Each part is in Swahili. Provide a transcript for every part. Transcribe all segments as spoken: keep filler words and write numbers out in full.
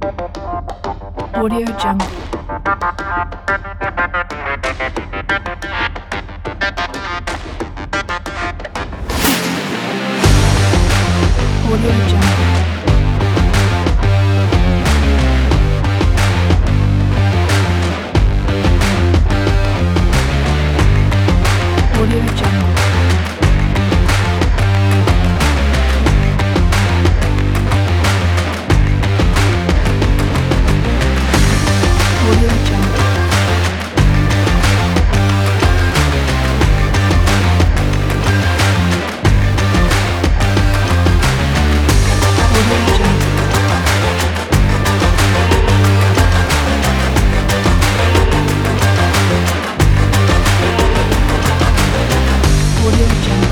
Audio Jungle. Audio Jungle. Audio Jungle. Audio Jungle. Audio Jungle. Audio Jungle.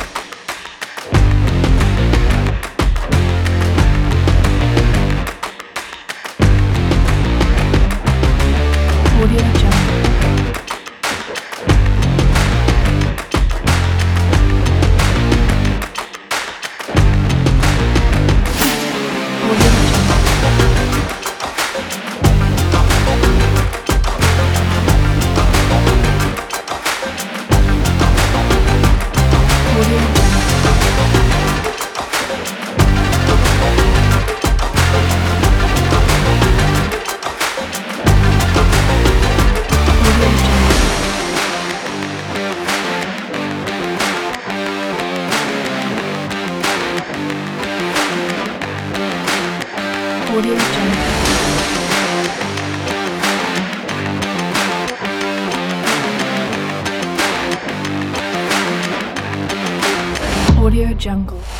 Audio Jungle. Audio Jungle. Audio Jungle. Audio Jungle. Audio Jungle. Audio Jungle.